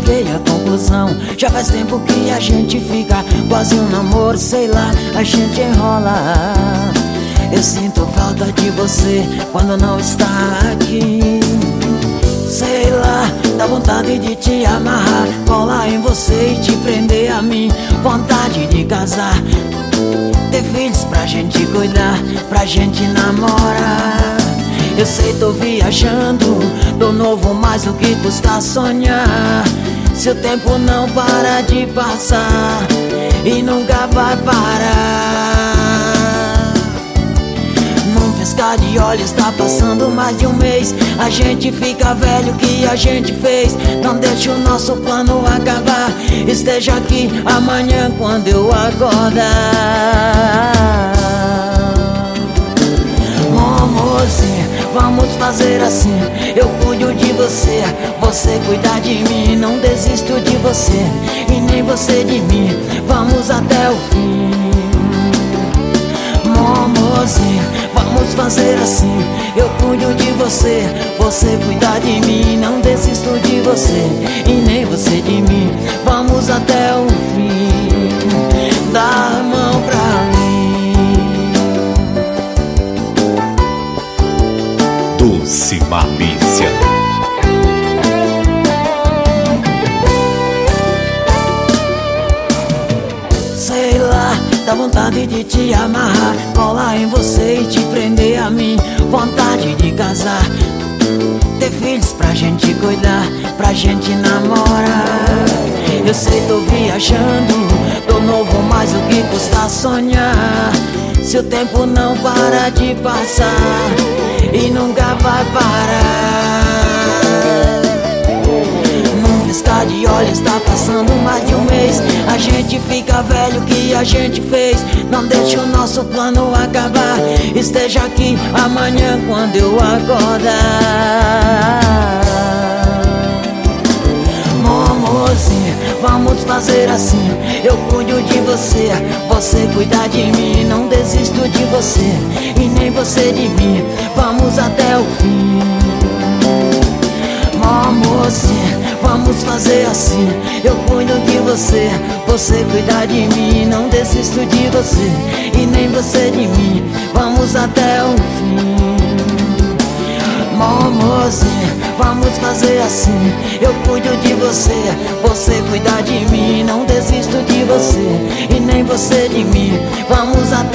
cheguei à conclusão. Já faz tempo que a gente fica, quase um namoro, sei lá, a gente enrola. Eu sinto falta de você quando não está aqui. Sei lá, dá vontade de te amarrar, colar em você e te prender a mim. Vontade de casar, ter filhos pra gente cuidar, pra gente namorar. Eu sei, tô viajando, tô novo, mas o que custa sonhar? Se o tempo não para de passar e nunca vai parar. Num piscar de olhos tá passando mais de um mês. A gente fica velho, o que a gente fez? Não deixe o nosso plano acabar. Esteja aqui amanhã quando eu acordar. Amorzinho, vamos fazer assim. Eu cuido de você, você cuida de mim. Não desisto de você e nem você de mim. Vamos até o fim. Amorzinho, vamos fazer assim. Eu cuido de você, você cuida de mim. Não desisto de você e nem você de mim. Vamos até o fim. Dá a mão pra mim. Dulce Malícia. Sei lá, dá vontade de te amarrar, colar em você e te prender a mim. Vontade de casar, ter filhos pra gente cuidar, pra gente namorar. Eu sei, tô viajando, tô novo, mas o que custa sonhar? Se o tempo não para de passar e nunca vai parar. Num piscar de olhos tá passando mais de um mês. A gente fica velho, o que a gente fez? Não deixe o nosso plano acabar. Esteja aqui amanhã quando eu acordar. Amorzinho, vamos fazer assim. Eu cuido de você, você cuida de mim. Não desisto de você e nem você de mim. Vamos até o fim. Amorzinho, vamos fazer assim. Eu cuido de você, você cuida de mim. Não desisto de você e nem você de mim. Vamos até o fim. Amorzinho, vamos fazer assim. Eu cuido de você, você cuida de mim. Não desisto de você e nem você de mim. Vamos até